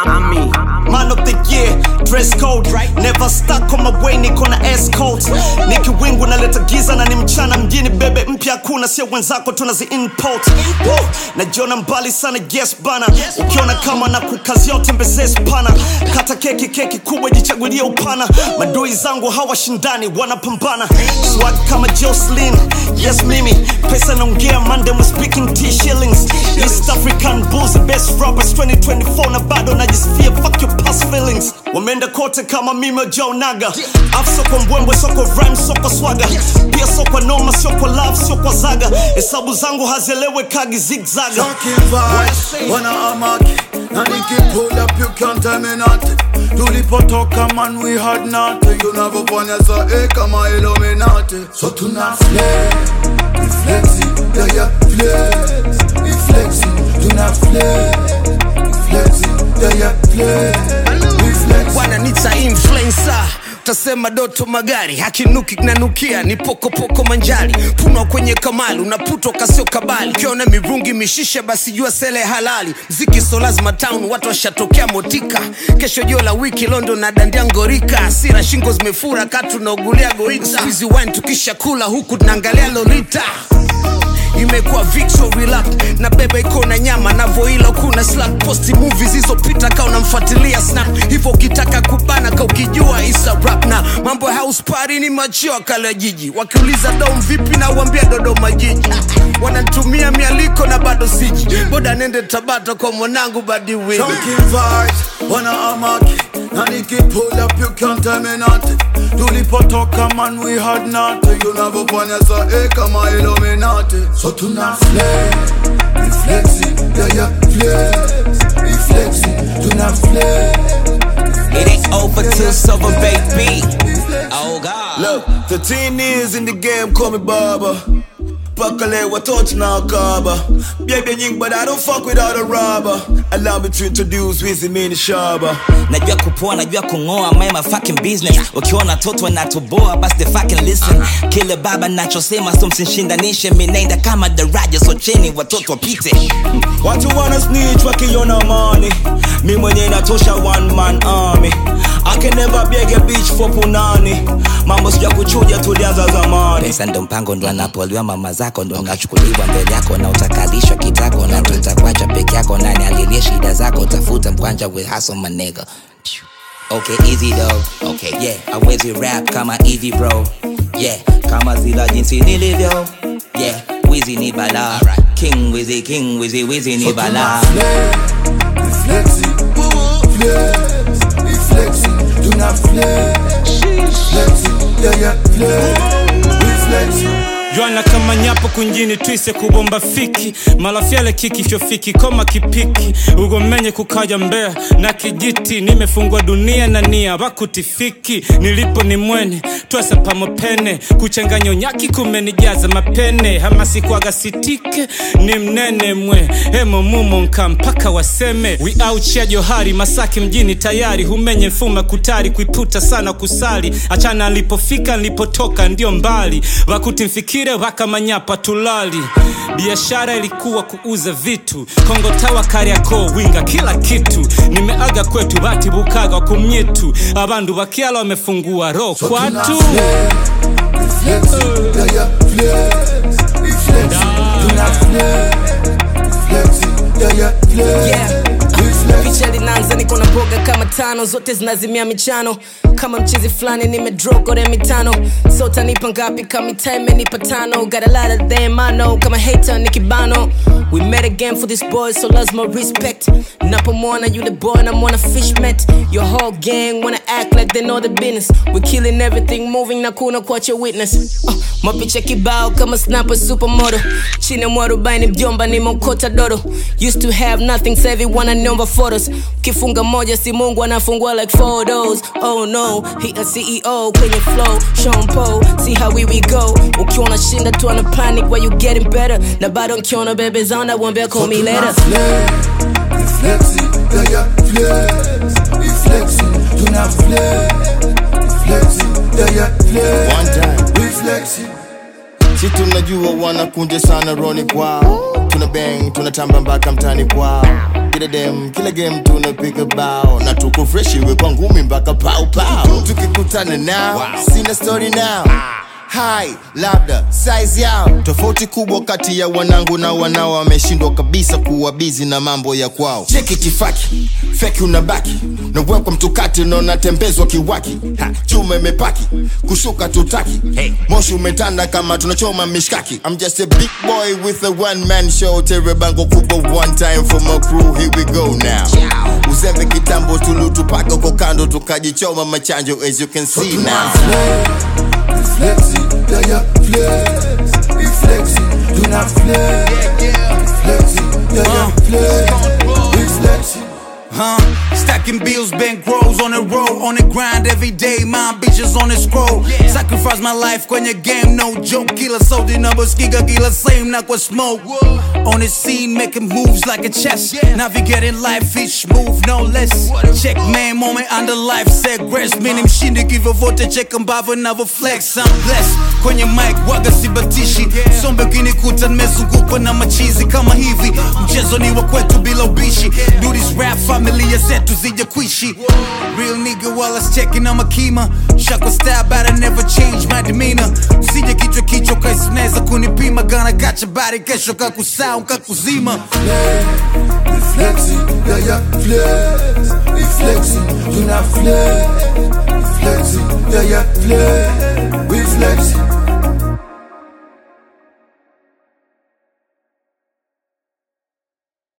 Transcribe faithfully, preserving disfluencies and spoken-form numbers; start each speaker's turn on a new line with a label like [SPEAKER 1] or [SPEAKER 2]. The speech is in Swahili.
[SPEAKER 1] I'm me. Man of the year, dress code right. Never stuck on my way, niko na S-codes. Niki wingu na leta giza na ni mchana mjini. Bebe mpya kuna sio wenzako tunazi import. Woo, na jona mbali sana yes bana. Ukiona kama na kukazia utembeze spana. Kata keki keki kubwa jichagulia upana. Madui zangu hawa shindani wanapambana. Swag kama Jocelyn, yes mimi. Pesa naongea Monday we speaking T shillings. East African bulls the best rappers twenty twenty-four na bado najisifia fuck your past feelings. Wameenda kote kama mimi Joe Naga. Af soko mbwembwe soko rhyme soko swaga. Pia soko noma soko love soko zaga. Hesabu zangu hazielewe kagi zigzaga.
[SPEAKER 2] Talking vibes, wana amaki. Na niki pull up you can't tell me nothing. Tulipotoka man we had nothing. Tunavofanya sa e kama Illuminati. So tuna flex, we flexing, yeah yeah flex. We flexing, tuna flex, we flexing, yeah yeah flex. We flexing.
[SPEAKER 3] Wananita influencer. Tasema doto magari, hakinuki kinanukia, ni poko poko manjari. Puno kwenye kamali, unaputo kasio kabali. Kiona mirungi mishisha basi jua sele halali. Mziki so lazima town, watu washatokea motika. Kesho jio la wiki London na dandia ngorika. Asira shingo zimefura, katu na ugulia goita. Squeezy wine tukisha kula huku tunangalia Lolita. Imekuwa victory lap na bebe iko na nyama na voilo kuna slack posti movies hizo pita ka unamfuatilia snap hivyo ukitaka kubana ka ukijua isa rap na mambo house party ni machio kala jiji wakiuliza dom vipi na uambia Dodoma jiji wananitumia mialiko na bado siji boda nende Tabata kwa mwanangu badi wewe
[SPEAKER 2] talking vibes wana amaki na niki pull up you can't tell me nothing tulipotoka man we had nothing tunavofanya sa e kama Illuminati so tuna flex we flexing yeah yeah flex we flexing tuna flex
[SPEAKER 4] it ain't over till sober baby oh God
[SPEAKER 5] look thirteen years in the game call me Baba Pakale watoto na kaba Baby nying but I don't fuck with all the rubber allow me to introduce Wizzy Mini Shaba
[SPEAKER 4] najua kupoa najua kungoa my my fucking business ukiona toto na toboa basi the fucking listen kile baba nachosema so msinshindanishe mimi naenda kama daraja so cheni watoto wapite
[SPEAKER 5] watu wana snitch wakiona money mimi mwenyewe natosha one man army I can never beg a bitch for punani mambo sija kuchuja tulianza zamani
[SPEAKER 4] pesa ndo mpango ndo anapoliwa mama zako ndo ngachukuliwa mbele yako na utakalishwa kitako na tutakuacha peke yako nani alilie shida zako utafuta mkwanja with hustle my nigga okay easy though okay yeah hawezi rap kama Evie bro yeah kama zila jinsi nilivyo yeah Wizzy ni bala King Wizzy King Wizzy Wizzy ni bala
[SPEAKER 2] we flexing flex we flexing do not flex flexing yeah yeah flex we flexing
[SPEAKER 6] Joana kama nyapo kunjini twise kubomba fiki Malafiale kiki fyofiki koma kipiki Ugomenye kukaja mbea na kijiti Nimefungwa dunia na nia wakutifiki Nilipo ni mwene tuwasa pamopene Kuchanganyo nyaki kumenijaza mapene Hamasi kwa gasitike ni mnene mwe Hemo mumo nka mpaka waseme We out ya Johari Masaki mjini tayari Humenye mfuma kutari kuiputa sana kusali Achana nilipofika nilipotoka ndio mbali Wakutimfiki waka manyapa tulali biashara ilikuwa kuuza vitu Kongo tawa Kariakoo winga kila kitu nimeaga kwetu bati bukaga kumyetu abandu bakiala wamefungua roho kwatu
[SPEAKER 3] Picha linanza niko na boga kama tano zote zinazimia michano kama mchizi flani nimedrogo re mitano sota nipa ngapi kama time nipa tano got a lot of them I know kama hater nikibano we met again for this boy so lazima respect napomona yule boy na mwana fishmet your whole gang wanna act like they know the business we killing everything moving na kuna kuacha witness uh, mapicha kibao kama snapper supermodel chini mwarubaini mjomba ni mokota dodo used to have nothing so everyone I know photos kifunga moja si Mungu anafungua like photos oh no he a C E O kwenye flow Sean Paul see how we we go ukiona shinda tu ana panic where you getting better na bado ukiona bebe zona wambia call me later
[SPEAKER 2] we flexing yeah yeah flex we flexing do not flex flexing yeah yeah flex
[SPEAKER 5] one time
[SPEAKER 2] we flexing
[SPEAKER 7] Si tunajua wanakunje sana roni kwao. Tuna bang, tunatamba mpaka mtani kwao. Kila dem, kila game tunapiga bao. Na tuko fresh iwe kwa ngumi mpaka pau pau. Tukikutana now, wow. Sina story now. Hai, labda, size yao. Tofauti kubwa kati ya wanangu na wanao. Wameshindwa kabisa kuwa busy na mambo ya kwao. Cheki tifaki, feki unabaki. Na welcome to kati na unatembezwa kiwaki. Ha, chuma imepaki, kushuka tutaki. Hey. Moshi umetanda kama tunachoma mishkaki. I'm just a big boy with a one man show. Tere bango kubwa one time for my crew. Here we go now. Ciao. Uzembe kitambo tulutupaka kwa kando. Tukajichoma machanjo as you can see so now.
[SPEAKER 2] Flexi, yeah, yeah, flex. We flexi, do not flex. Flexi, yeah, yeah, flex. We flexi.
[SPEAKER 8] Huh? Stacking bills, bank rolls on the road, on the grind every day. My bitches on the scroll. Sacrifice my life kwenye game, no joke. Killer soldier number, skiga killer same, not what smoke. On the scene, making moves like a chess. Navigating life, each move, no less. Check man, moment under life, set rest. Meaning mshindi give a vote, check mbava, never flex. I'm blessed. Kwenye mic, waga sibatishi. Sombe ukinikuta nimezungukwa na machizi kama hivi. Mchezo ni wa kwetu bila ubishi. Do this rap familia zetu zije kuishi. Real nigga while I was checking on my kima. Shaka style but I never change my demeanor. Usije kichwa kichwa kaisi unaweza kunipima. Gonna got your body kesho kakusound kakuzima.
[SPEAKER 2] We flexi, yeah yeah flex. We flexi, do not flex. We flexi, yeah yeah flex. We flexi.